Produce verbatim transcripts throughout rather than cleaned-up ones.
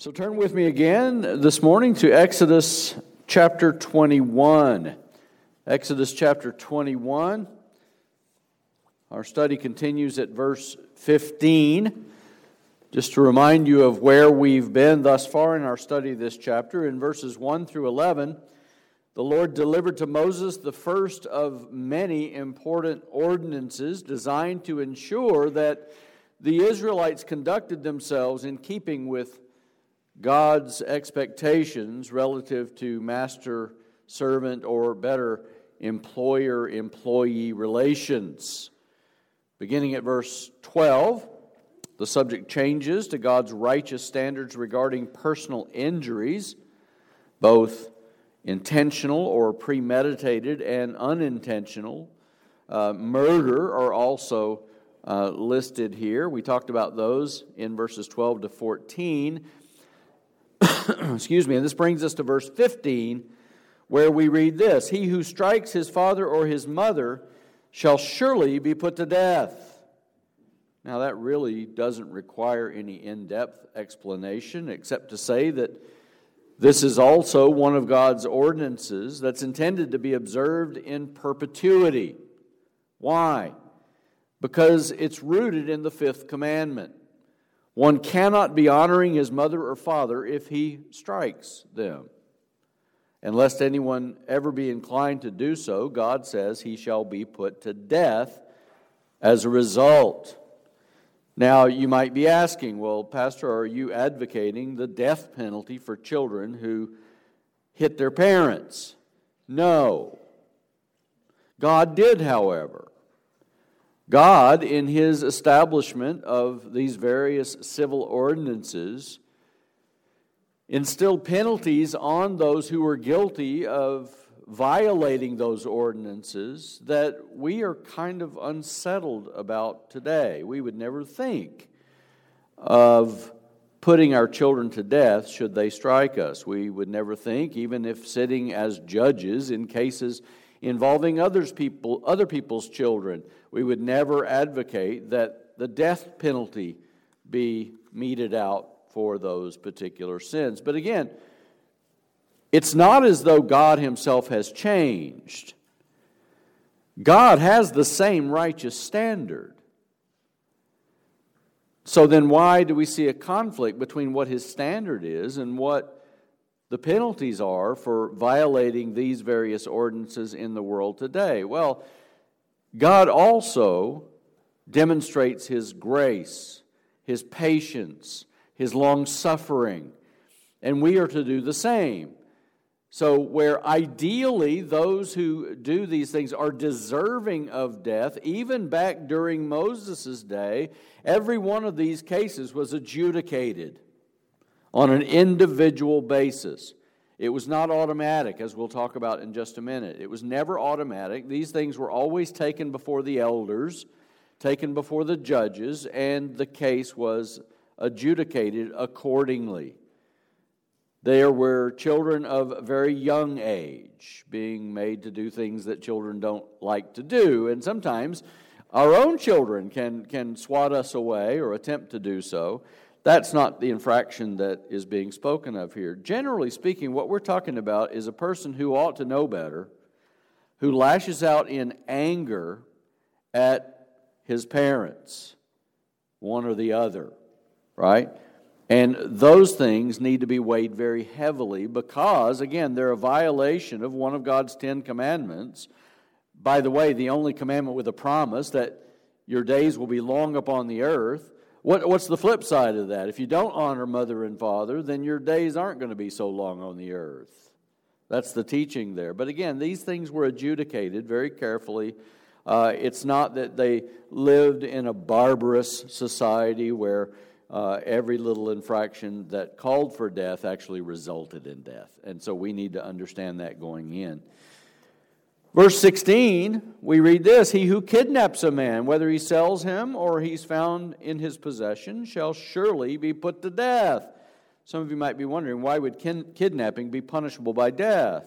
So turn with me again this morning to Exodus chapter twenty-one. Exodus chapter twenty-one. Our study continues at verse fifteen. Just to remind you of where we've been thus far in our study of this chapter, in verses one through eleven, the Lord delivered to Moses the first of many important ordinances designed to ensure that the Israelites conducted themselves in keeping with God's expectations relative to master-servant, or better, employer-employee relations. Beginning at verse twelve, the subject changes to God's righteous standards regarding personal injuries, both intentional or premeditated and unintentional. Uh, murder are also uh, listed here. We talked about those in verses twelve to fourteen. Excuse me, and this brings us to verse fifteen, where we read this: "He who strikes his father or his mother shall surely be put to death." Now that really doesn't require any in-depth explanation, except to say that this is also one of God's ordinances that's intended to be observed in perpetuity. Why? Because it's rooted in the fifth commandment. One cannot be honoring his mother or father if he strikes them. And lest anyone ever be inclined to do so, God says he shall be put to death as a result. Now, you might be asking, well, Pastor, are you advocating the death penalty for children who hit their parents? No. God did, however. God, in His establishment of these various civil ordinances, instilled penalties on those who were guilty of violating those ordinances that we are kind of unsettled about today. We would never think of putting our children to death should they strike us. We would never think, even if sitting as judges in cases involving others people, other people's children, we would never advocate that the death penalty be meted out for those particular sins. But again, it's not as though God Himself has changed. God has the same righteous standard. So then why do we see a conflict between what His standard is and what the penalties are for violating these various ordinances in the world today? Well, God also demonstrates His grace, His patience, His long-suffering, and we are to do the same. So where ideally those who do these things are deserving of death, even back during Moses' day, every one of these cases was adjudicated on an individual basis. It was not automatic, as we'll talk about in just a minute. It was never automatic. These things were always taken before the elders, taken before the judges, and the case was adjudicated accordingly. There were children of very young age being made to do things that children don't like to do, and sometimes our own children can, can swat us away or attempt to do so. That's not the infraction that is being spoken of here. Generally speaking, what we're talking about is a person who ought to know better, who lashes out in anger at his parents, one or the other, right? And those things need to be weighed very heavily because, again, they're a violation of one of God's Ten Commandments. By the way, the only commandment with a promise that your days will be long upon the earth. What, what's the flip side of that? If you don't honor mother and father, then your days aren't going to be so long on the earth. That's the teaching there. But again, these things were adjudicated very carefully. Uh, it's not that they lived in a barbarous society where uh, every little infraction that called for death actually resulted in death. And so we need to understand that going in. Verse sixteen, we read this: "He who kidnaps a man, whether he sells him or he's found in his possession, shall surely be put to death." Some of you might be wondering, why would kin- kidnapping be punishable by death?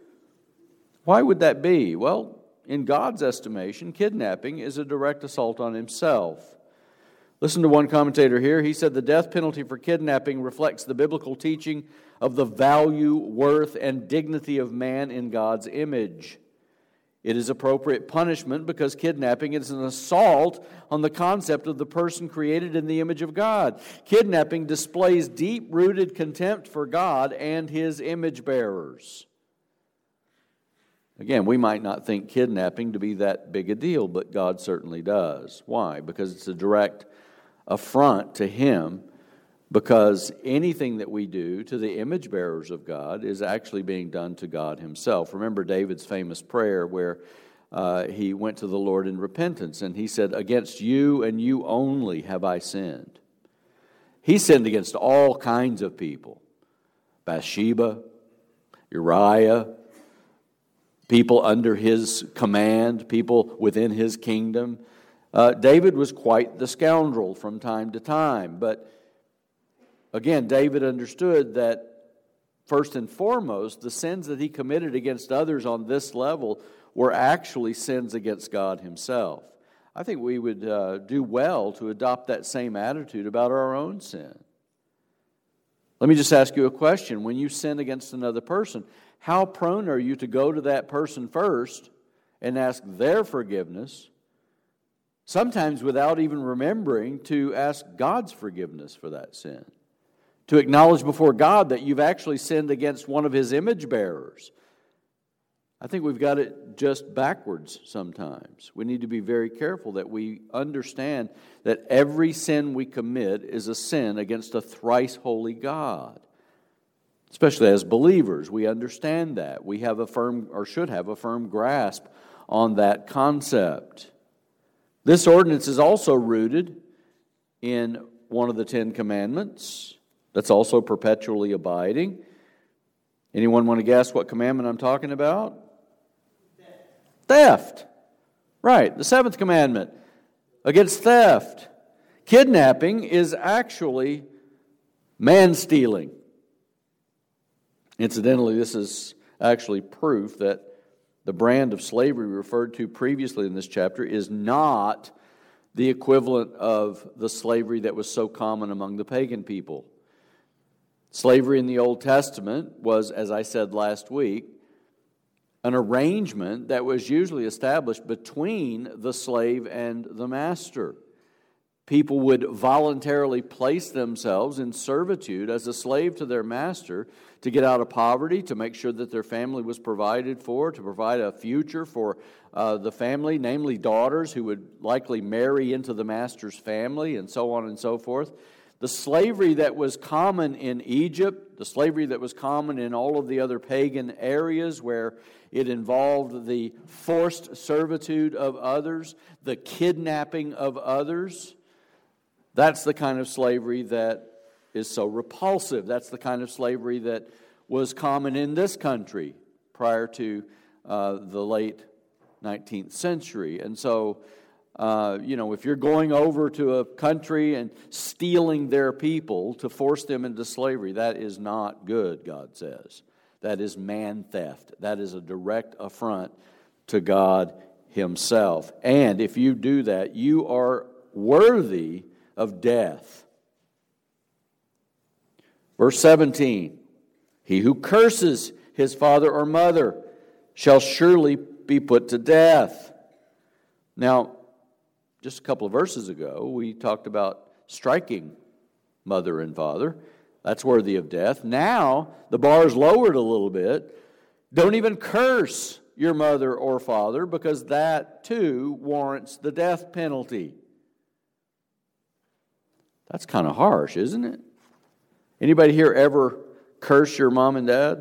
Why would that be? Well, in God's estimation, kidnapping is a direct assault on Himself. Listen to one commentator here. He said the death penalty for kidnapping reflects the biblical teaching of the value, worth, and dignity of man in God's image. It is appropriate punishment because kidnapping is an assault on the concept of the person created in the image of God. Kidnapping displays deep-rooted contempt for God and His image bearers. Again, we might not think kidnapping to be that big a deal, but God certainly does. Why? Because it's a direct affront to Him, because anything that we do to the image bearers of God is actually being done to God Himself. Remember David's famous prayer where uh, he went to the Lord in repentance and he said, "Against you and you only have I sinned." He sinned against all kinds of people. Bathsheba, Uriah, people under his command, people within his kingdom. Uh, David was quite the scoundrel from time to time, but again, David understood that first and foremost, the sins that he committed against others on this level were actually sins against God Himself. I think we would uh, do well to adopt that same attitude about our own sin. Let me just ask you a question. When you sin against another person, how prone are you to go to that person first and ask their forgiveness, sometimes without even remembering to ask God's forgiveness for that sin? To acknowledge before God that you've actually sinned against one of His image bearers. I think we've got it just backwards sometimes. We need to be very careful that we understand that every sin we commit is a sin against a thrice holy God. Especially as believers, we understand that. We have a firm, or should have a firm grasp on that concept. This ordinance is also rooted in one of the Ten Commandments. That's also perpetually abiding. Anyone want to guess what commandment I'm talking about? Theft. Theft. Right, the seventh commandment against theft. Kidnapping is actually man-stealing. Incidentally, this is actually proof that the brand of slavery referred to previously in this chapter is not the equivalent of the slavery that was so common among the pagan people. Slavery in the Old Testament was, as I said last week, an arrangement that was usually established between the slave and the master. People would voluntarily place themselves in servitude as a slave to their master to get out of poverty, to make sure that their family was provided for, to provide a future for uh, the family, namely daughters who would likely marry into the master's family, and so on and so forth. The slavery that was common in Egypt, the slavery that was common in all of the other pagan areas where it involved the forced servitude of others, the kidnapping of others, that's the kind of slavery that is so repulsive. That's the kind of slavery that was common in this country prior to uh, the late nineteenth century. And so, uh, you know, if you're going over to a country and stealing their people to force them into slavery, that is not good, God says. That is man theft. That is a direct affront to God Himself. And if you do that, you are worthy of death. Verse seventeen, he who curses his father or mother shall surely be put to death. Now, just a couple of verses ago, we talked about striking mother and father. That's worthy of death. Now, the bar is lowered a little bit. Don't even curse your mother or father, because that too warrants the death penalty. That's kind of harsh, isn't it? Anybody here ever curse your mom and dad?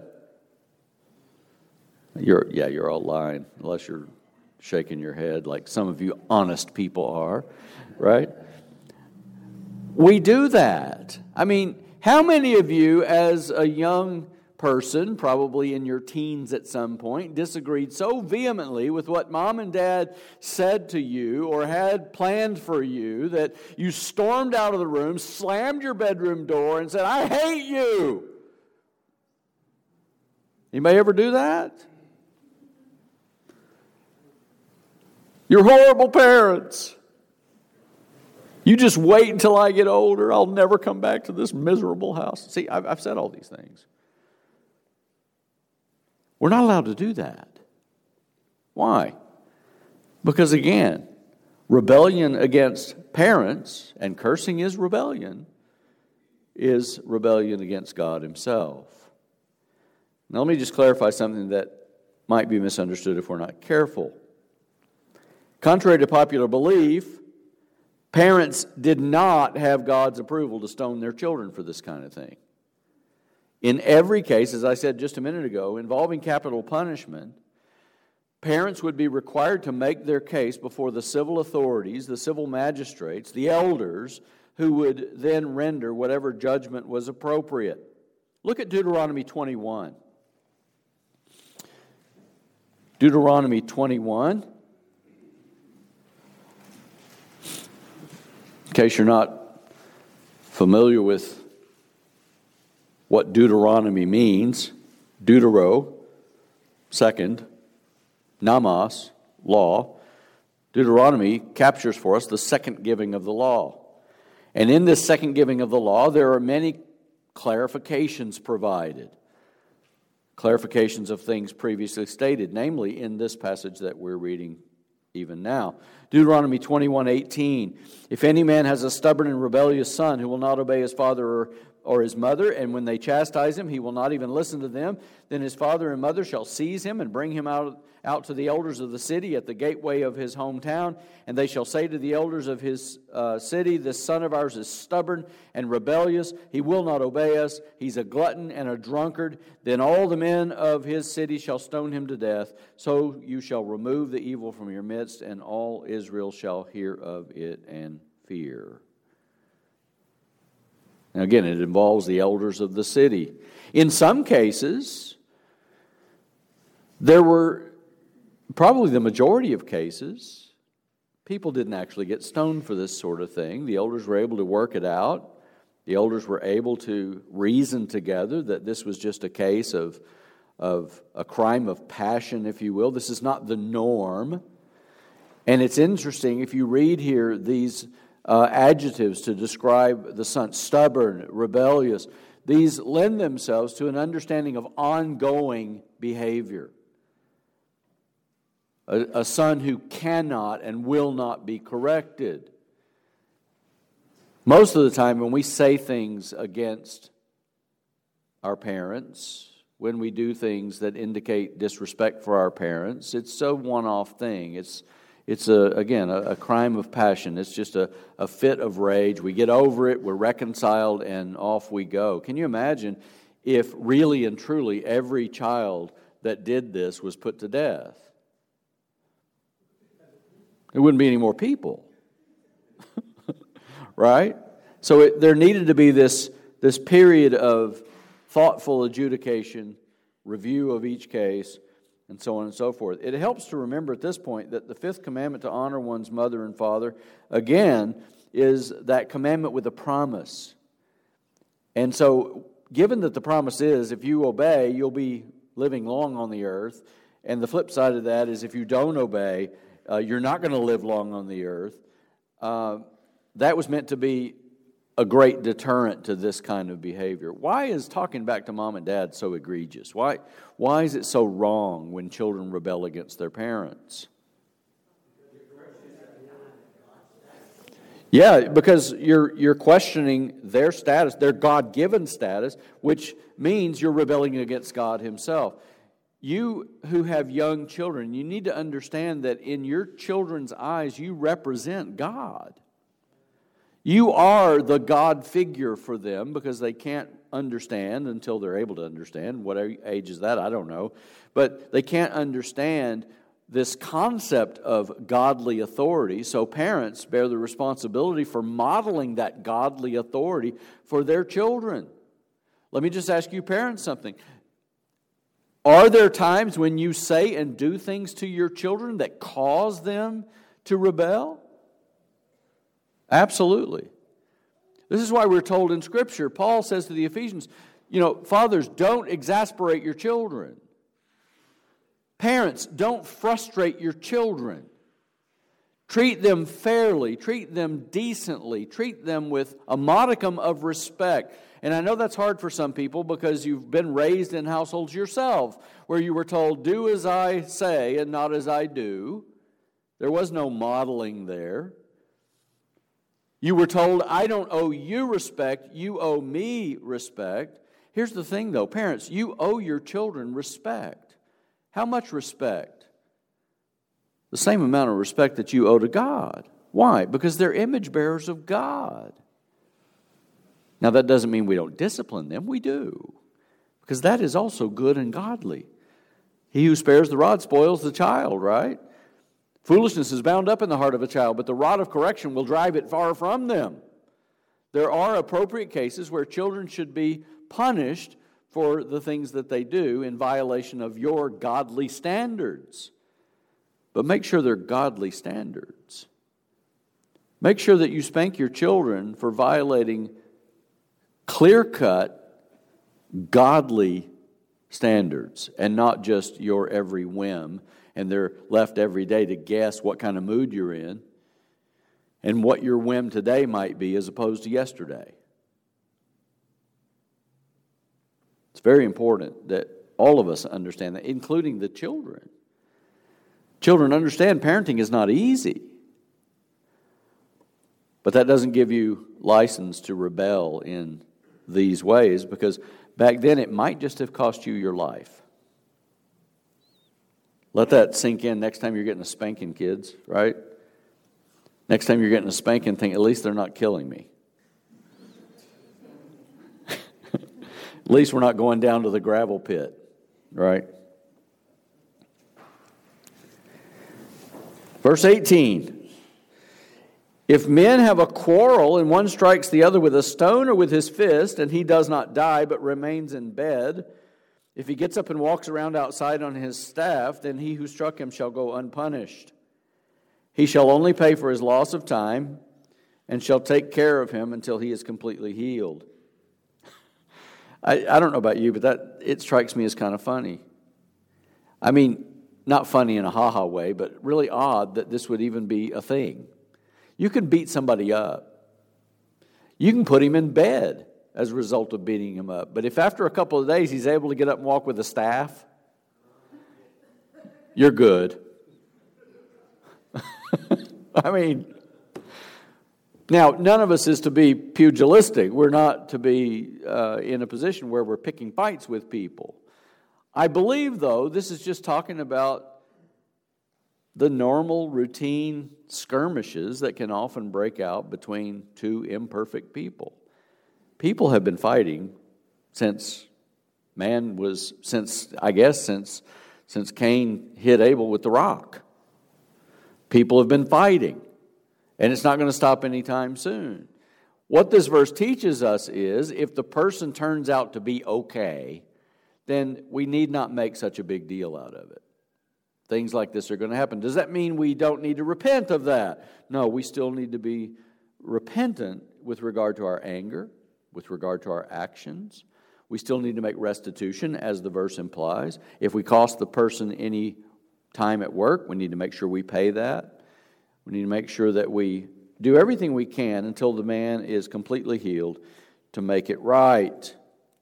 You're, yeah, you're all lying, unless you're shaking your head like some of you honest people are, right? We do that. I mean, how many of you as a young person, probably in your teens at some point, disagreed so vehemently with what mom and dad said to you or had planned for you that you stormed out of the room, slammed your bedroom door, and said, "I hate you"? Anybody ever do that? You're horrible parents. You just wait until I get older. I'll never come back to this miserable house. See, I've, I've said all these things. We're not allowed to do that. Why? Because again, rebellion against parents, and cursing is rebellion, is rebellion against God Himself. Now let me just clarify something that might be misunderstood if we're not careful. Contrary to popular belief, parents did not have God's approval to stone their children for this kind of thing. In every case, as I said just a minute ago, involving capital punishment, parents would be required to make their case before the civil authorities, the civil magistrates, the elders, who would then render whatever judgment was appropriate. Look at Deuteronomy twenty-one. Deuteronomy twenty-one. In case you're not familiar with what Deuteronomy means, Deutero, second, Namas, law. Deuteronomy captures for us the second giving of the law. And in this second giving of the law, there are many clarifications provided. Clarifications of things previously stated, namely in this passage that we're reading even now. Deuteronomy twenty-one eighteen. If any man has a stubborn and rebellious son who will not obey his father or, or his mother, and when they chastise him, he will not even listen to them, then his father and mother shall seize him and bring him out, out to the elders of the city at the gateway of his hometown. And they shall say to the elders of his uh, city, this son of ours is stubborn and rebellious. He will not obey us. He's a glutton and a drunkard. Then all the men of his city shall stone him to death. So you shall remove the evil from your midst, and all Israel shall hear of it and fear. Now again, it involves the elders of the city. In some cases, there were, probably the majority of cases, people didn't actually get stoned for this sort of thing. The elders were able to work it out. The elders were able to reason together that this was just a case of, of a crime of passion, if you will. This is not the norm. And it's interesting, if you read here these uh, adjectives to describe the son, stubborn, rebellious, these lend themselves to an understanding of ongoing behavior. A, a son who cannot and will not be corrected. Most of the time when we say things against our parents, when we do things that indicate disrespect for our parents, it's a one-off thing. It's It's, a, again, a, a crime of passion. It's just a, a fit of rage. We get over it, we're reconciled, and off we go. Can you imagine if really and truly every child that did this was put to death? There wouldn't be any more people. Right? So it, there needed to be this, this period of thoughtful adjudication, review of each case, and so on and so forth. It helps to remember at this point that the fifth commandment to honor one's mother and father, again, is that commandment with a promise. And so, given that the promise is, if you obey, you'll be living long on the earth, and the flip side of that is if you don't obey, uh, you're not going to live long on the earth, uh, that was meant to be a great deterrent to this kind of behavior. Why is talking back to mom and dad so egregious? Why, why is it so wrong when children rebel against their parents? Yeah, because you're you're questioning their status, their God-given status, which means you're rebelling against God Himself. You who have young children, you need to understand that in your children's eyes, you represent God. You are the God figure for them because they can't understand until they're able to understand. What age is that? I don't know. But they can't understand this concept of godly authority. So parents bear the responsibility for modeling that godly authority for their children. Let me just ask you parents something. Are there times when you say and do things to your children that cause them to rebel? Absolutely. This is why we're told in Scripture, Paul says to the Ephesians, you know, fathers, don't exasperate your children. Parents, don't frustrate your children. Treat them fairly, treat them decently, treat them with a modicum of respect. And I know that's hard for some people because you've been raised in households yourself where you were told, do as I say and not as I do. There was no modeling there. You were told, I don't owe you respect, you owe me respect. Here's the thing though, parents, you owe your children respect. How much respect? The same amount of respect that you owe to God. Why? Because they're image bearers of God. Now that doesn't mean we don't discipline them, we do. Because that is also good and godly. He who spares the rod spoils the child, right? Foolishness is bound up in the heart of a child, but the rod of correction will drive it far from them. There are appropriate cases where children should be punished for the things that they do in violation of your godly standards. But make sure they're godly standards. Make sure that you spank your children for violating clear-cut, godly standards and not just your every whim. And they're left every day to guess what kind of mood you're in and what your whim today might be as opposed to yesterday. It's very important that all of us understand that, including the children. Children understand parenting is not easy. But that doesn't give you license to rebel in these ways, because back then it might just have cost you your life. Let that sink in next time you're getting a spanking, kids, right? Next time you're getting a spanking, think, at least they're not killing me. At least we're not going down to the gravel pit, right? Verse eighteen. If men have a quarrel and one strikes the other with a stone or with his fist, and he does not die but remains in bed, if he gets up and walks around outside on his staff, then he who struck him shall go unpunished. He shall only pay for his loss of time and shall take care of him until he is completely healed. I, I don't know about you, but that it strikes me as kind of funny. I mean, not funny in a ha-ha way, but really odd that this would even be a thing. You can beat somebody up. You can put him in bed as a result of beating him up. But if after a couple of days he's able to get up and walk with a staff, you're good. I mean, now, none of us is to be pugilistic. We're not to be uh, in a position where we're picking fights with people. I believe, though, this is just talking about the normal routine skirmishes that can often break out between two imperfect people. People have been fighting since man was, since, I guess, since, since Cain hit Abel with the rock. People have been fighting, and it's not going to stop anytime soon. What this verse teaches us is, if the person turns out to be okay, then we need not make such a big deal out of it. Things like this are going to happen. Does that mean we don't need to repent of that? No, we still need to be repentant with regard to our anger, with regard to our actions. We still need to make restitution, as the verse implies. If we cost the person any time at work, we need to make sure we pay that. We need to make sure that we do everything we can until the man is completely healed to make it right.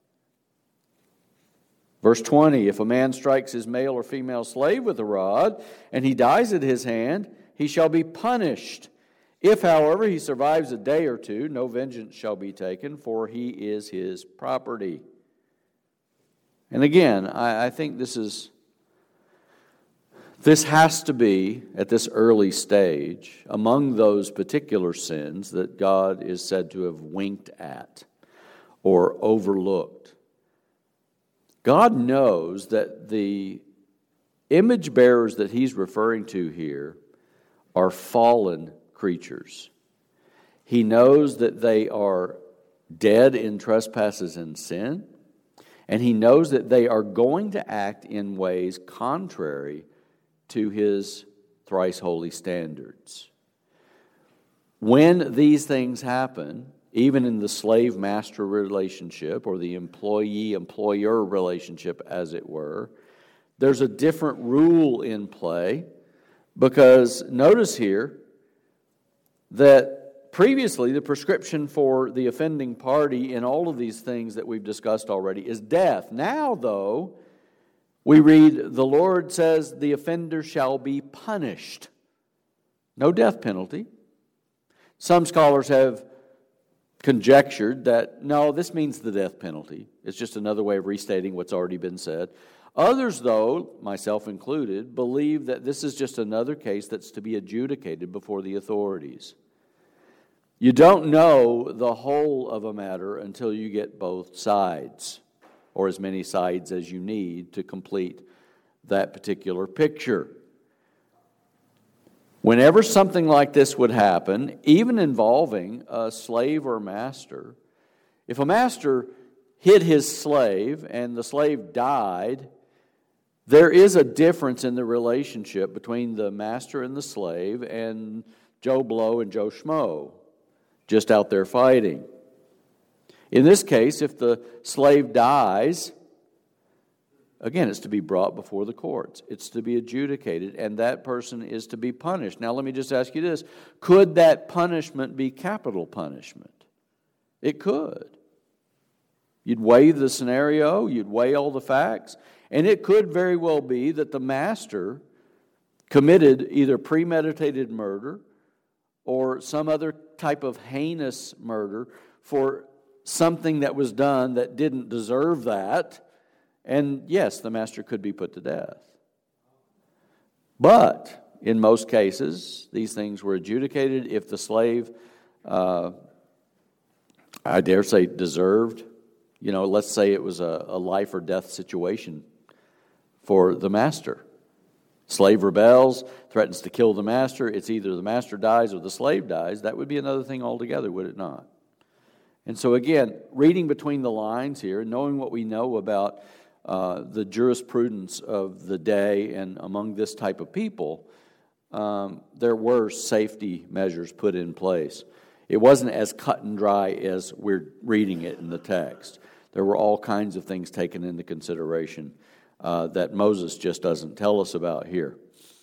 Verse twenty, if a man strikes his male or female slave with a rod, and he dies at his hand, he shall be punished. If, however, he survives a day or two, no vengeance shall be taken, for he is his property. And again, I, I think this is this has to be, at this early stage, among those particular sins that God is said to have winked at or overlooked. God knows that the image bearers that he's referring to here are fallen creatures. He knows that they are dead in trespasses and sin, and he knows that they are going to act in ways contrary to his thrice holy standards. When these things happen, even in the slave-master relationship or the employee-employer relationship, as it were, there's a different rule in play, because notice here, that previously the prescription for the offending party in all of these things that we've discussed already is death. Now, though, we read, the Lord says the offender shall be punished. No death penalty. Some scholars have conjectured that, no, this means the death penalty. It's just another way of restating what's already been said. Others, though, myself included, believe that this is just another case that's to be adjudicated before the authorities. You don't know the whole of a matter until you get both sides, or as many sides as you need to complete that particular picture. Whenever something like this would happen, even involving a slave or master, if a master hid his slave and the slave died, there is a difference in the relationship between the master and the slave and Joe Blow and Joe Schmo, just out there fighting. In this case, if the slave dies, again, it's to be brought before the courts. It's to be adjudicated, and that person is to be punished. Now, let me just ask you this. Could that punishment be capital punishment? It could. You'd weigh the scenario, you'd weigh all the facts, and it could very well be that the master committed either premeditated murder or some other type of heinous murder for something that was done that didn't deserve that. And yes, the master could be put to death. But in most cases, these things were adjudicated if the slave, uh, I dare say, deserved. You know, let's say it was a, a life or death situation for the master. Slave rebels, threatens to kill the master. It's either the master dies or the slave dies. That would be another thing altogether, would it not? And so again, reading between the lines here, knowing what we know about uh, the jurisprudence of the day and among this type of people, um, there were safety measures put in place. It wasn't as cut and dry as we're reading it in the text. There were all kinds of things taken into consideration uh, that Moses just doesn't tell us about here.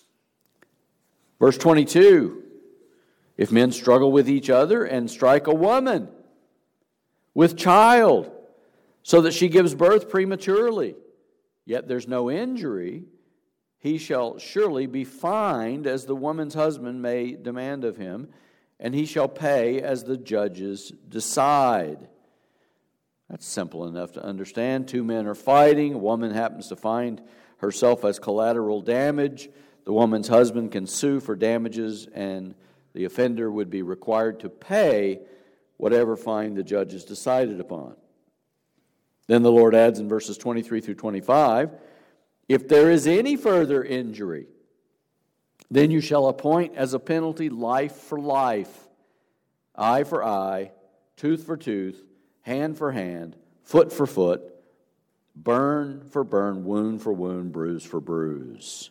Verse twenty-two, if men struggle with each other and strike a woman with child, so that she gives birth prematurely, yet there's no injury, he shall surely be fined as the woman's husband may demand of him, and he shall pay as the judges decide. That's simple enough to understand. Two men are fighting. A woman happens to find herself as collateral damage. The woman's husband can sue for damages, and the offender would be required to pay whatever fine the judge has decided upon. Then the Lord adds in verses twenty-three through twenty-five, if there is any further injury, then you shall appoint as a penalty life for life, eye for eye, tooth for tooth, hand for hand, foot for foot, burn for burn, wound for wound, bruise for bruise.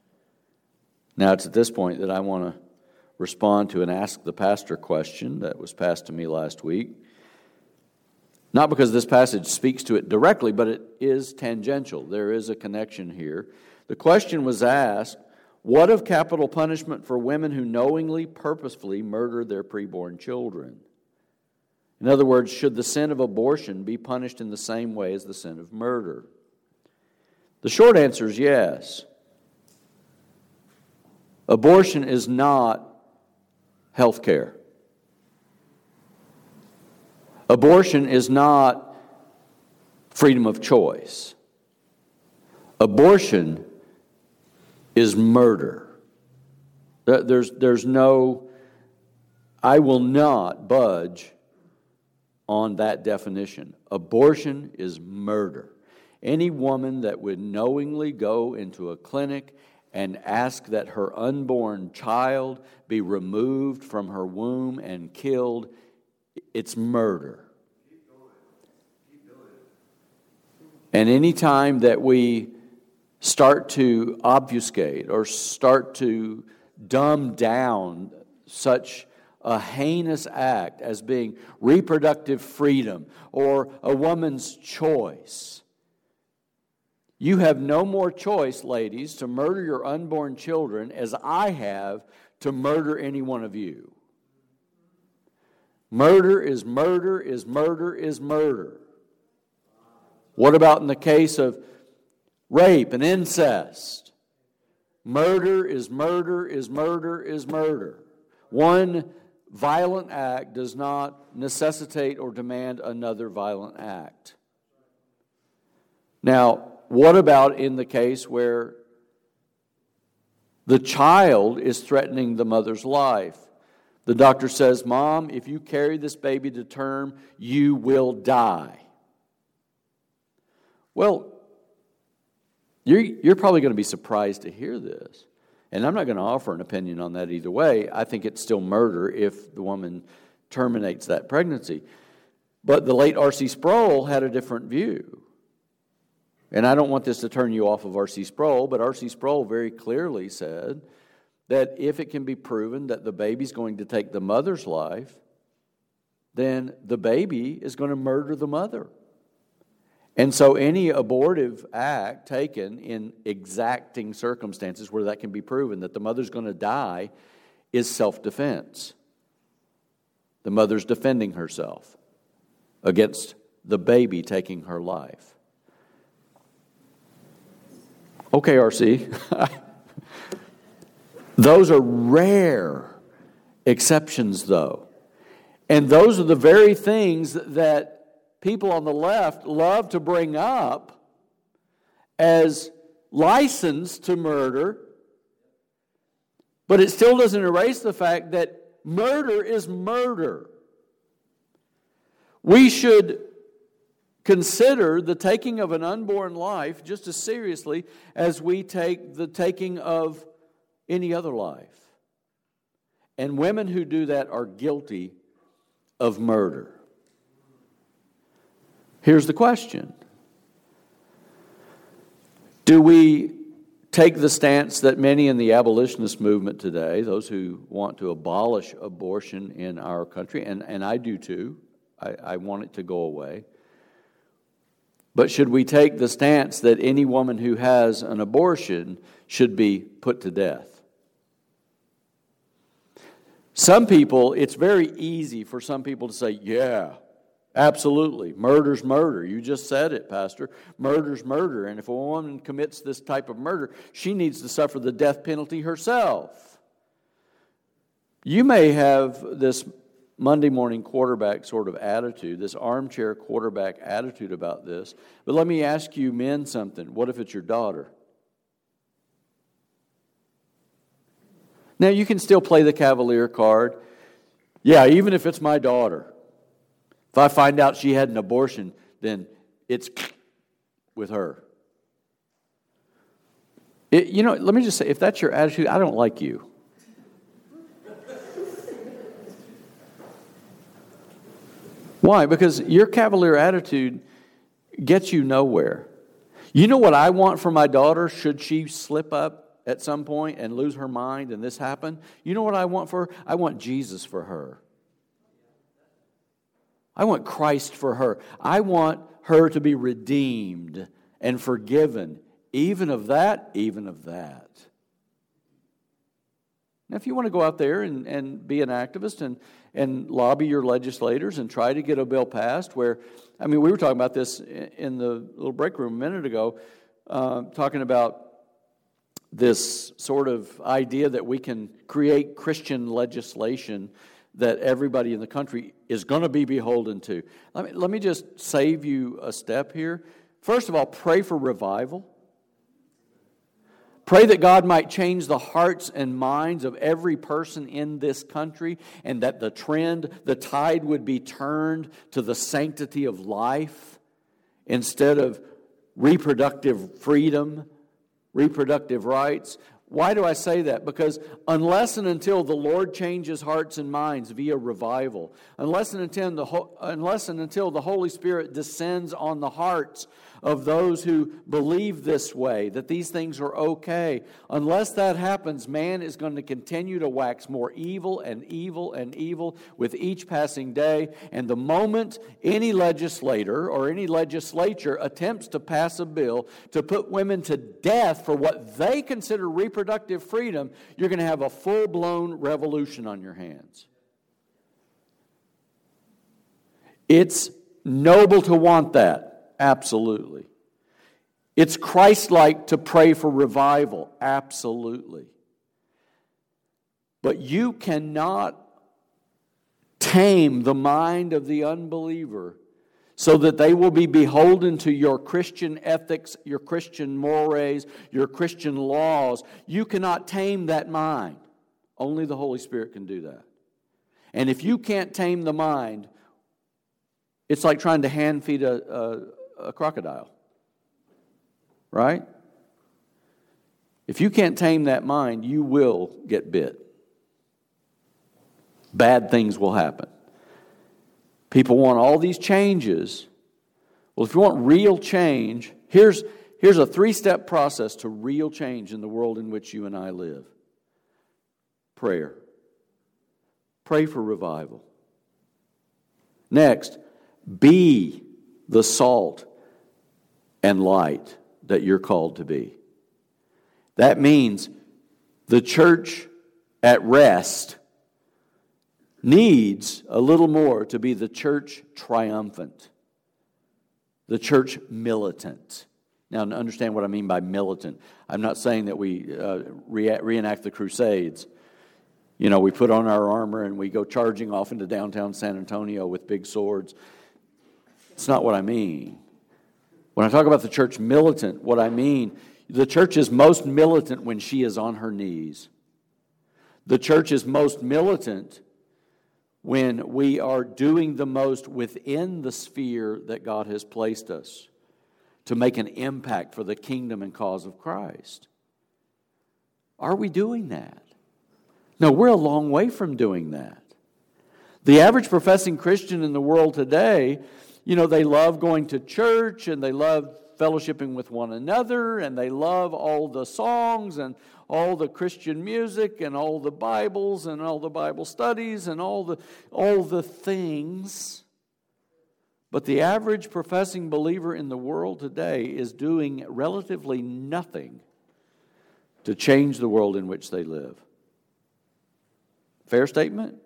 Now it's at this point that I want to respond to an Ask the Pastor question that was passed to me last week. Not because this passage speaks to it directly, but it is tangential. There is a connection here. The question was asked, what of capital punishment for women who knowingly, purposefully murder their preborn children? In other words, should the sin of abortion be punished in the same way as the sin of murder? The short answer is yes. Abortion is not health care. Abortion is not freedom of choice. Abortion is murder. There's, there's no, I will not budge on that definition. Abortion is murder. Any woman that would knowingly go into a clinic and ask that her unborn child be removed from her womb and killed, it's murder. And any time that we start to obfuscate or start to dumb down such a heinous act as being reproductive freedom or a woman's choice, you have no more choice, ladies, to murder your unborn children as I have to murder any one of you. Murder is murder is murder is murder. What about in the case of rape and incest? Murder is murder is murder is murder. One violent act does not necessitate or demand another violent act. Now, what about in the case where the child is threatening the mother's life? The doctor says, Mom, if you carry this baby to term, you will die. Well, you're, you're probably going to be surprised to hear this. And I'm not going to offer an opinion on that either way. I think it's still murder if the woman terminates that pregnancy. But the late R C Sproul had a different view. And I don't want this to turn you off of R C Sproul, but R C Sproul very clearly said that if it can be proven that the baby's going to take the mother's life, then the baby is going to murder the mother. And so any abortive act taken in exacting circumstances where that can be proven that the mother's going to die is self-defense. The mother's defending herself against the baby taking her life. Okay, R C. Those are rare exceptions, though. And those are the very things that people on the left love to bring up as license to murder, but it still doesn't erase the fact that murder is murder. We should consider the taking of an unborn life just as seriously as we take the taking of any other life. And women who do that are guilty of murder. Here's the question. Do we take the stance that many in the abolitionist movement today, those who want to abolish abortion in our country, and, and I do too, I, I want it to go away, but should we take the stance that any woman who has an abortion should be put to death? Some people, it's very easy for some people to say, yeah, absolutely, murder's murder. You just said it, Pastor. Murder's murder. And if a woman commits this type of murder, she needs to suffer the death penalty herself. You may have this Monday morning quarterback sort of attitude, this armchair quarterback attitude about this. But let me ask you men something. What if it's your daughter? Now, you can still play the cavalier card. Yeah, even if it's my daughter. If I find out she had an abortion, then it's with her. It, you know, let me just say, if that's your attitude, I don't like you. Why? Because your cavalier attitude gets you nowhere. You know what I want for my daughter should she slip up at some point and lose her mind and this happen? You know what I want for her? I want Jesus for her. I want Christ for her. I want her to be redeemed and forgiven. Even of that, even of that. Now, if you want to go out there and, and be an activist and, and lobby your legislators and try to get a bill passed where, I mean, we were talking about this in the little break room a minute ago, uh, talking about this sort of idea that we can create Christian legislation that everybody in the country is going to be beholden to. Let me, let me just save you a step here. First of all, pray for revival. Pray that God might change the hearts and minds of every person in this country and that the trend, the tide would be turned to the sanctity of life instead of reproductive freedom, reproductive rights. Why do I say that? Because unless and until the Lord changes hearts and minds via revival, unless and until the, unless and until the Holy Spirit descends on the hearts of those who believe this way, that these things are okay, unless that happens, man is going to continue to wax more evil and evil and evil with each passing day. And the moment any legislator or any legislature attempts to pass a bill to put women to death for what they consider reproductive freedom, you're going to have a full-blown revolution on your hands. It's noble to want that, absolutely. It's Christ-like to pray for revival, absolutely. But you cannot tame the mind of the unbeliever so that they will be beholden to your Christian ethics, your Christian mores, your Christian laws. You cannot tame that mind. Only the Holy Spirit can do that. And if you can't tame the mind, it's like trying to hand feed a, a, a crocodile. Right? If you can't tame that mind, you will get bit. Bad things will happen. People want all these changes. Well, if you want real change, here's, here's a three-step process to real change in the world in which you and I live. Prayer. Pray for revival. Next, be the salt and light that you're called to be. That means the church at rest needs a little more to be the church triumphant, the church militant. Now, understand what I mean by militant. I'm not saying that we uh, re- reenact the Crusades. You know, we put on our armor and we go charging off into downtown San Antonio with big swords. It's not what I mean. When I talk about the church militant, what I mean, the church is most militant when she is on her knees. The church is most militant when we are doing the most within the sphere that God has placed us to make an impact for the kingdom and cause of Christ. Are we doing that? No, we're a long way from doing that. The average professing Christian in the world today, you know, they love going to church and they love fellowshipping with one another and they love all the songs and all the Christian music and all the Bibles and all the Bible studies and all the all the things. But the average professing believer in the world today is doing relatively nothing to change the world in which they live. Fair statement?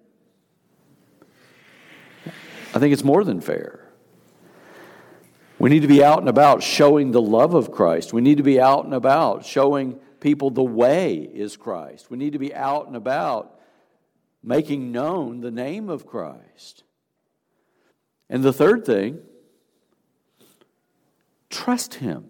I think it's more than fair. We need to be out and about showing the love of Christ. We need to be out and about showing people the way is Christ. We need to be out and about making known the name of Christ. And the third thing, trust Him.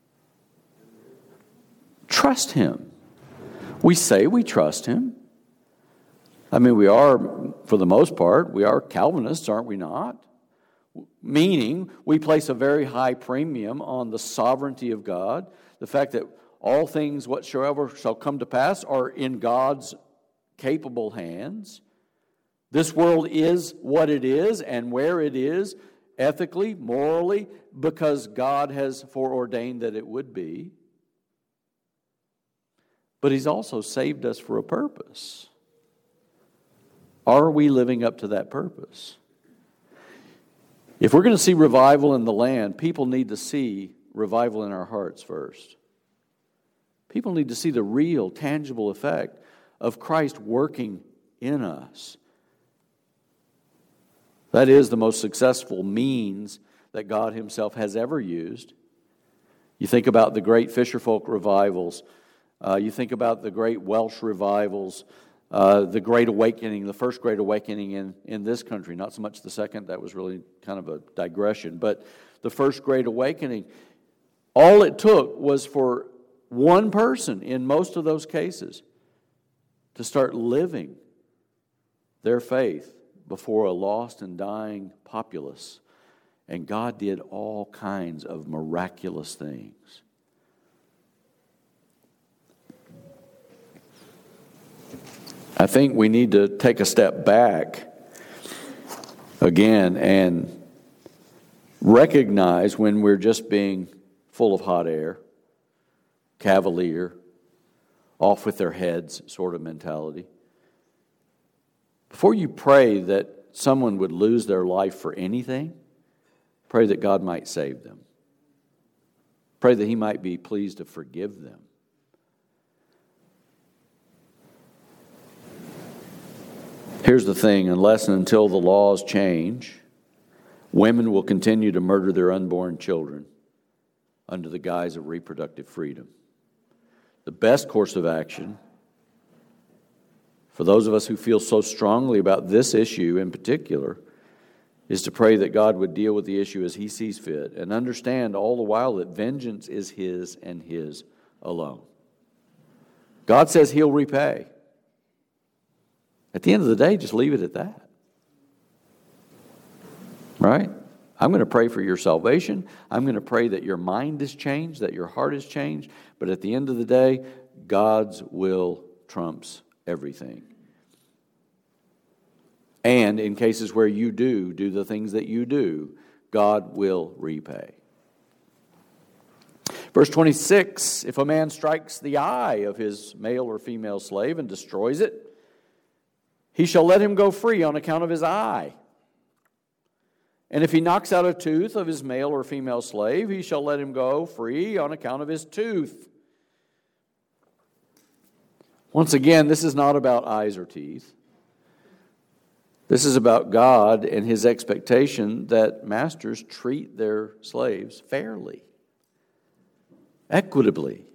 Trust Him. We say we trust Him. I mean, we are, for the most part, we are Calvinists, aren't we not? Meaning, we place a very high premium on the sovereignty of God, the fact that all things whatsoever shall come to pass are in God's capable hands. This world is what it is and where it is, ethically, morally, because God has foreordained that it would be. But He's also saved us for a purpose. Are we living up to that purpose? If we're going to see revival in the land, people need to see revival in our hearts first. People need to see the real, tangible effect of Christ working in us. That is the most successful means that God Himself has ever used. You think about the great fisherfolk revivals. Uh, you think about the great Welsh revivals. Uh, the Great Awakening, the first Great Awakening in, in this country, not so much the second, that was really kind of a digression, but the first Great Awakening, all it took was for one person in most of those cases to start living their faith before a lost and dying populace, and God did all kinds of miraculous things. I think we need to take a step back again and recognize when we're just being full of hot air, cavalier, off with their heads sort of mentality. Before you pray that someone would lose their life for anything, pray that God might save them. Pray that He might be pleased to forgive them. Here's the thing, unless and until the laws change, Women will continue to murder their unborn children under the guise of reproductive freedom. The best course of action for those of us who feel so strongly about this issue in particular is to pray that God would deal with the issue as He sees fit and understand all the while that vengeance is His and His alone. God says He'll repay. At the end of the day, just leave it at that. Right? I'm going to pray for your salvation. I'm going to pray that your mind is changed, that your heart is changed. But at the end of the day, God's will trumps everything. And in cases where you do do the things that you do, God will repay. Verse twenty-six, if a man strikes the eye of his male or female slave and destroys it, he shall let him go free on account of his eye. And if he knocks out a tooth of his male or female slave, he shall let him go free on account of his tooth. Once again, this is not about eyes or teeth. This is about God and His expectation that masters treat their slaves fairly, equitably.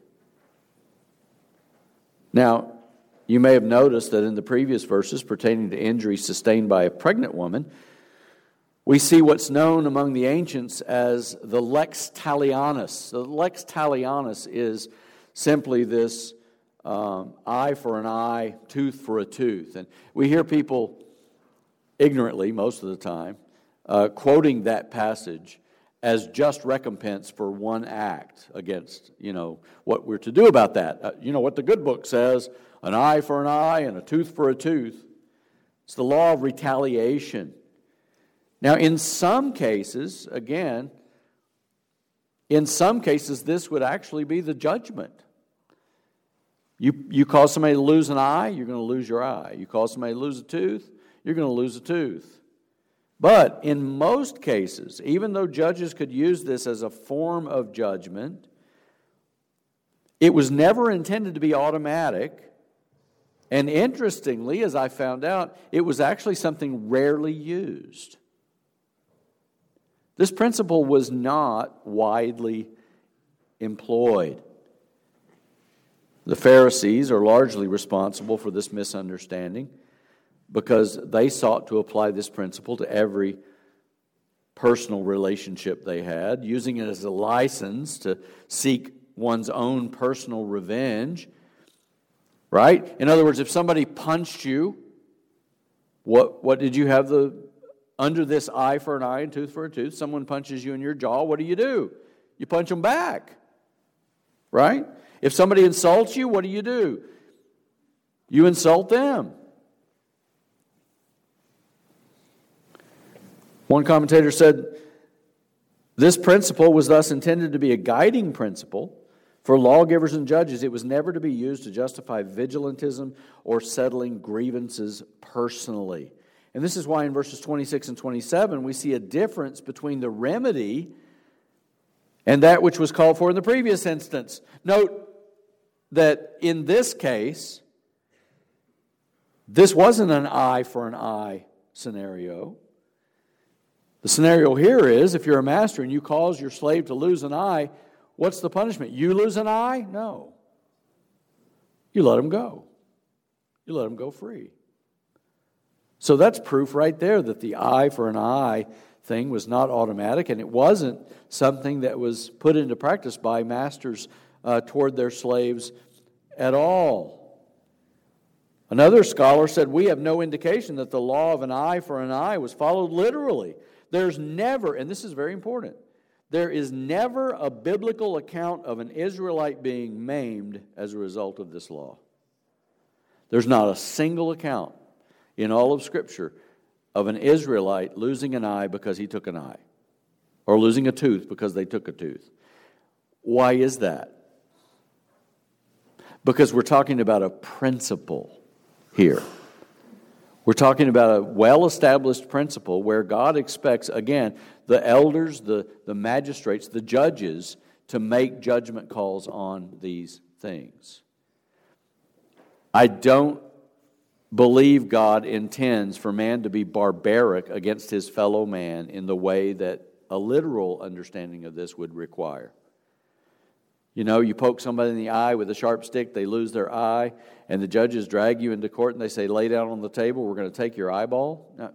Now, you may have noticed that in the previous verses pertaining to injuries sustained by a pregnant woman, we see what's known among the ancients as the lex talionis. The lex talionis is simply this um, eye for an eye, tooth for a tooth. And we hear people ignorantly, most of the time, uh, quoting that passage as just recompense for one act against, you know, what we're to do about that. Uh, you know what the good book says, an eye for an eye and a tooth for a tooth. It's the law of retaliation. Now, in some cases, again, in some cases, this would actually be the judgment. You, you cause somebody to lose an eye, you're going to lose your eye. You cause somebody to lose a tooth, you're going to lose a tooth. But in most cases, even though judges could use this as a form of judgment, it was never intended to be automatic. And interestingly, as I found out, it was actually something rarely used. This principle was not widely employed. The Pharisees are largely responsible for this misunderstanding because they sought to apply this principle to every personal relationship they had, using it as a license to seek one's own personal revenge. Right? In other words, if somebody punched you, what, what did you have the, under this eye for an eye and tooth for a tooth, someone punches you in your jaw, what do you do? You punch them back. Right? If somebody insults you, what do you do? You insult them. One commentator said, this principle was thus intended to be a guiding principle for lawgivers and judges. It was never to be used to justify vigilantism or settling grievances personally. And this is why in verses twenty-six and twenty-seven we see a difference between the remedy and that which was called for in the previous instance. Note that in this case, this wasn't an eye for an eye scenario. The scenario here is, if you're a master and you cause your slave to lose an eye, what's the punishment? You lose an eye? No. You let him go. You let him go free. So that's proof right there that the eye for an eye thing was not automatic, and it wasn't something that was put into practice by masters uh, toward their slaves at all. Another scholar said, we have no indication that the law of an eye for an eye was followed literally. There's never, and this is very important, there is never a biblical account of an Israelite being maimed as a result of this law. There's not a single account in all of Scripture of an Israelite losing an eye because he took an eye, or losing a tooth because they took a tooth. Why is that? Because we're talking about a principle here. We're talking about a well-established principle where God expects, again, the elders, the, the magistrates, the judges to make judgment calls on these things. I don't believe God intends for man to be barbaric against his fellow man in the way that a literal understanding of this would require. You know, you poke somebody in the eye with a sharp stick, they lose their eye, and the judges drag you into court and they say, lay down on the table, we're going to take your eyeball. No.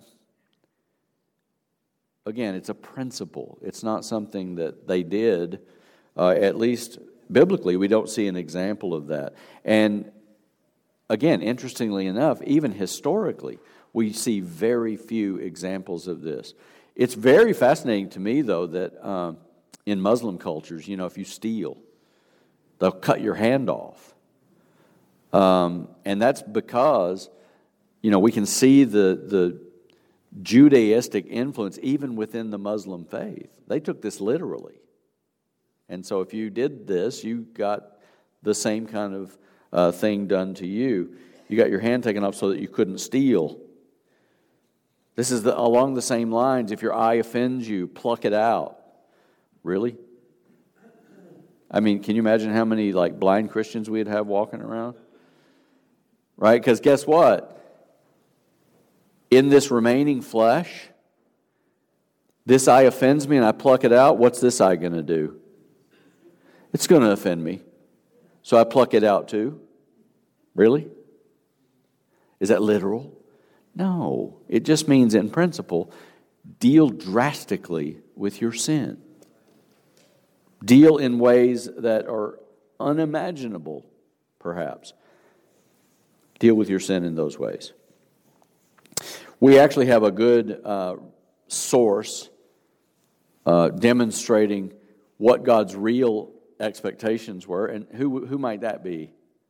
Again, it's a principle. It's not something that they did, uh, at least biblically, we don't see an example of that. And again, interestingly enough, even historically, we see very few examples of this. It's very fascinating to me, though, that um, in Muslim cultures, you know, if you steal, they'll cut your hand off. Um, and that's because, you know, we can see the, the Judaistic influence even within the Muslim faith. They took this literally. And so if you did this, you got the same kind of uh, thing done to you. You got your hand taken off so that you couldn't steal. This is the, along the same lines. If your eye offends you, pluck it out. Really? I mean, can you imagine how many like blind Christians we'd have walking around? Right? Because guess what? In this remaining flesh, this eye offends me and I pluck it out. What's this eye going to do? It's going to offend me. So I pluck it out too. Really? Is that literal? No. It just means in principle, deal drastically with your sin. Deal in ways that are unimaginable, perhaps. Deal with your sin in those ways. We actually have a good uh, source uh, demonstrating what God's real expectations were. And who, who might that be?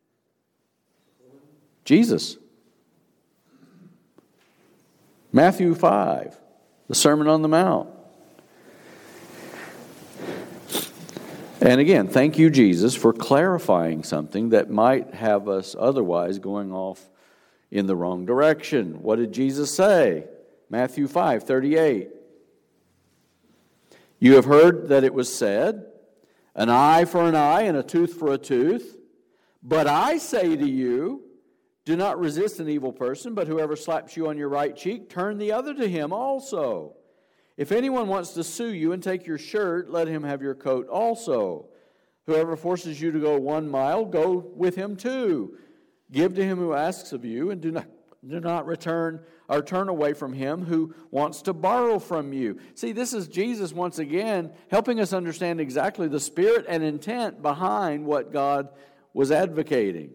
Jesus. Matthew five, the Sermon on the Mount. And again, thank you, Jesus, for clarifying something that might have us otherwise going off in the wrong direction. What did Jesus say? Matthew five thirty-eight. You have heard that it was said, an eye for an eye and a tooth for a tooth. But I say to you, do not resist an evil person, but whoever slaps you on your right cheek, turn the other to him also. If anyone wants to sue you and take your shirt, let him have your coat also. Whoever forces you to go one mile, go with him two. Give to him who asks of you, and do not do not return or turn away from him who wants to borrow from you. See, this is Jesus once again helping us understand exactly the spirit and intent behind what God was advocating.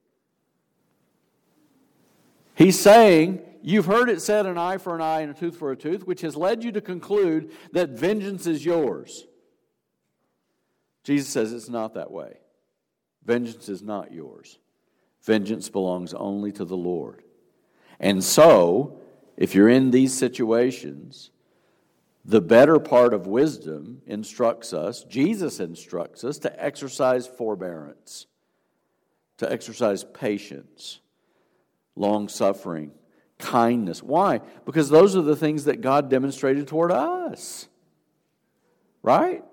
He's saying, you've heard it said an eye for an eye and a tooth for a tooth, which has led you to conclude that vengeance is yours. Jesus says it's not that way. Vengeance is not yours. Vengeance belongs only to the Lord. And so, if you're in these situations, the better part of wisdom instructs us, Jesus instructs us to exercise forbearance, to exercise patience, long-suffering, kindness. Why? Because those are the things that God demonstrated toward us. Right?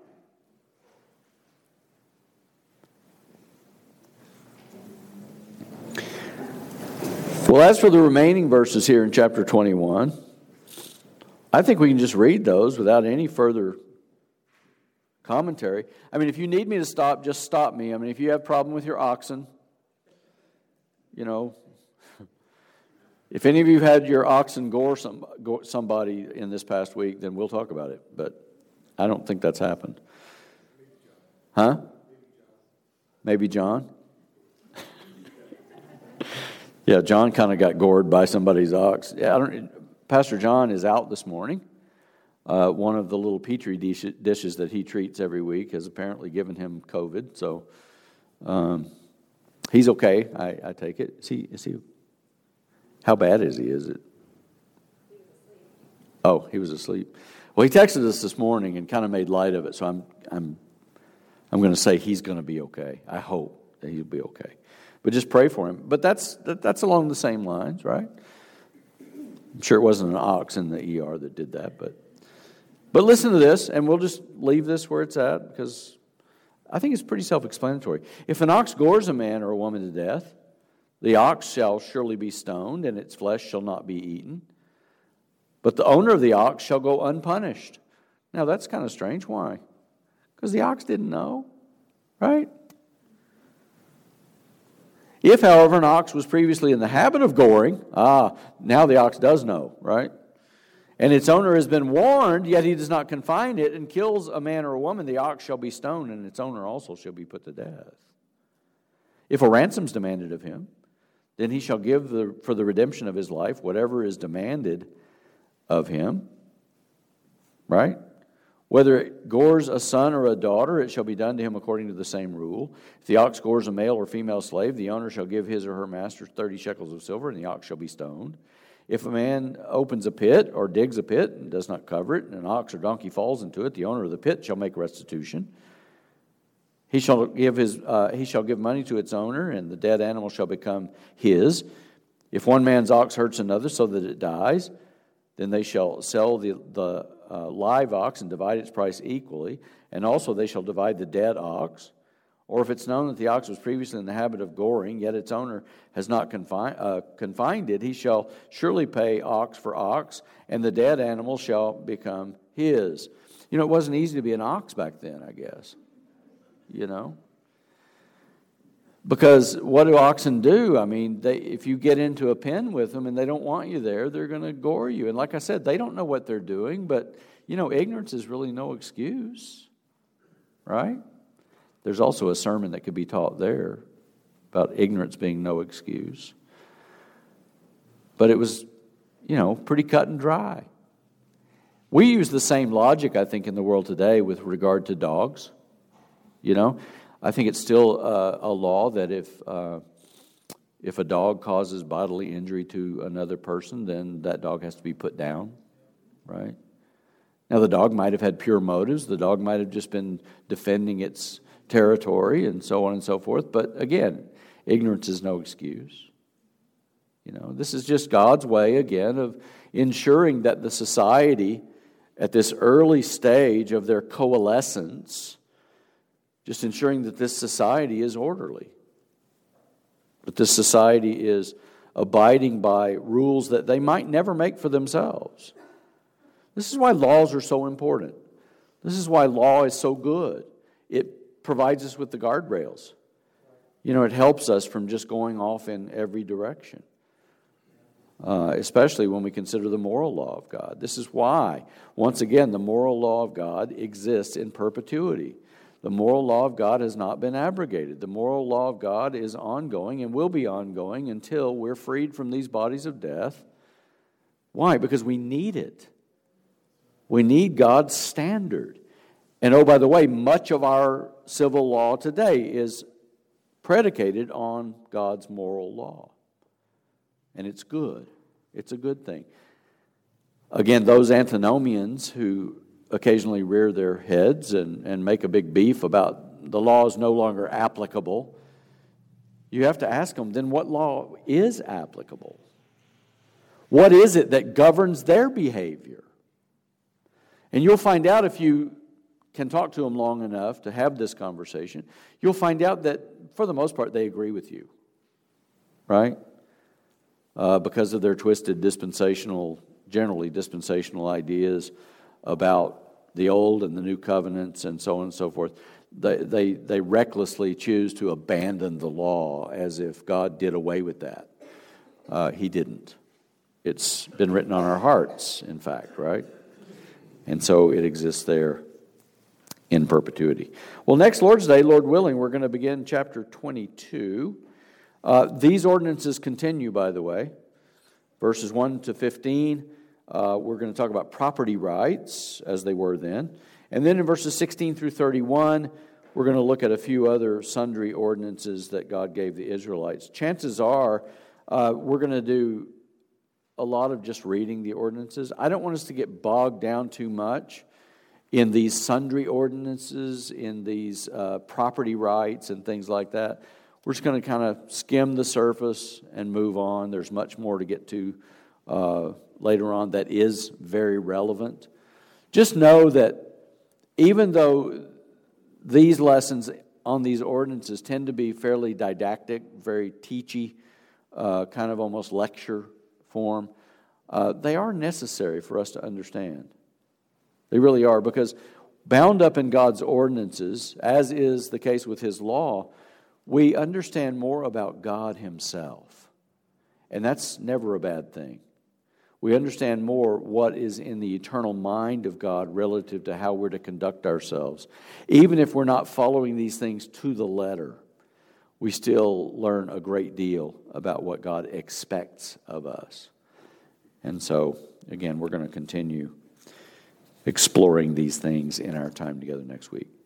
Well, as for the remaining verses here in chapter twenty-one, I think we can just read those without any further commentary. I mean, if you need me to stop, just stop me. I mean, if you have a problem with your oxen, you know, if any of you had your oxen gore, some, gore somebody in this past week, then we'll talk about it. But I don't think that's happened. Huh? Maybe John? Yeah, John kind of got gored by somebody's ox. Yeah, I don't. Pastor John is out this morning. Uh, one of the little petri dish, dishes that he treats every week has apparently given him COVID. So um, he's okay. I, I take it. Is he? Is he? How bad is he? Is it? Oh, he was asleep. Well, he texted us this morning and kind of made light of it. So I'm I'm I'm going to say he's going to be okay. I hope that he'll be okay. But just pray for him. But that's that, that's along the same lines, right? I'm sure it wasn't an ox in the E R that did that, but but listen to this, and we'll just leave this where it's at because I think it's pretty self-explanatory. If an ox gores a man or a woman to death, The ox shall surely be stoned, and its flesh shall not be eaten. But the owner of the ox shall go unpunished. Now that's kind of strange. Why? Because the ox didn't know, right? If, however, an ox was previously in the habit of goring, ah, now the ox does know, right? And its owner has been warned, yet he does not confine it, and kills a man or a woman, the ox shall be stoned, and its owner also shall be put to death. If a ransom is demanded of him, then he shall give the, for the redemption of his life whatever is demanded of him, right? Whether it gores a son or a daughter, it shall be done to him according to the same rule. If the ox gores a male or female slave, the owner shall give his or her master thirty shekels of silver, and the ox shall be stoned. If a man opens a pit or digs a pit and does not cover it, and an ox or donkey falls into it, the owner of the pit shall make restitution. He shall give his uh, he shall give money to its owner, and the dead animal shall become his. If one man's ox hurts another so that it dies, then they shall sell the the uh, live ox and divide its price equally, and also they shall divide the dead ox. Or if it's known that the ox was previously in the habit of goring, yet its owner has not confined, uh, confined it, he shall surely pay ox for ox, and the dead animal shall become his. You know, it wasn't easy to be an ox back then, I guess. You know? Because what do oxen do? I mean, they, if you get into a pen with them and they don't want you there, they're going to gore you. And like I said, they don't know what they're doing, but, you know, ignorance is really no excuse, right? There's also a sermon that could be taught there about ignorance being no excuse. But it was, you know, pretty cut and dry. We use the same logic, I think, in the world today with regard to dogs. You know, I think it's still uh, a law that if uh, if a dog causes bodily injury to another person, then that dog has to be put down, right? Now, the dog might have had pure motives. The dog might have just been defending its territory and so on and so forth. But again, ignorance is no excuse. You know, this is just God's way, again, of ensuring that the society at this early stage of their coalescence, just ensuring that this society is orderly, that this society is abiding by rules that they might never make for themselves. This is why laws are so important. This is why law is so good. It provides us with the guardrails. You know, it helps us from just going off in every direction, uh, especially when we consider the moral law of God. This is why, once again, the moral law of God exists in perpetuity. The moral law of God has not been abrogated. The moral law of God is ongoing and will be ongoing until we're freed from these bodies of death. Why? Because we need it. We need God's standard. And oh, by the way, much of our civil law today is predicated on God's moral law. And it's good. It's a good thing. Again, those antinomians who occasionally rear their heads and, and make a big beef about the law is no longer applicable, you have to ask them, then what law is applicable? What is it that governs their behavior? And you'll find out, if you can talk to them long enough to have this conversation, you'll find out that for the most part they agree with you, right? Uh, because of their twisted dispensational, generally dispensational ideas about the old and the new covenants and so on and so forth. They, they, they recklessly choose to abandon the law as if God did away with that. Uh, he didn't. It's been written on our hearts, in fact, right? And so it exists there in perpetuity. Well, next Lord's Day, Lord willing, we're going to begin chapter twenty-two. Uh, these ordinances continue, by the way. Verses one to fifteen, uh, we're going to talk about property rights as they were then. And then in verses sixteen through thirty-one, we're going to look at a few other sundry ordinances that God gave the Israelites. Chances are uh, we're going to do a lot of just reading the ordinances. I don't want us to get bogged down too much in these sundry ordinances, in these uh, property rights and things like that. We're just going to kind of skim the surface and move on. There's much more to get to uh, later on that is very relevant. Just know that even though these lessons on these ordinances tend to be fairly didactic, very teachy, uh, kind of almost lecture form, uh, they are necessary for us to understand. They really are, because bound up in God's ordinances, as is the case with His law, we understand more about God Himself. And that's never a bad thing. We understand more what is in the eternal mind of God relative to how we're to conduct ourselves. Even if we're not following these things to the letter, we still learn a great deal about what God expects of us. And so, again, we're going to continue exploring these things in our time together next week.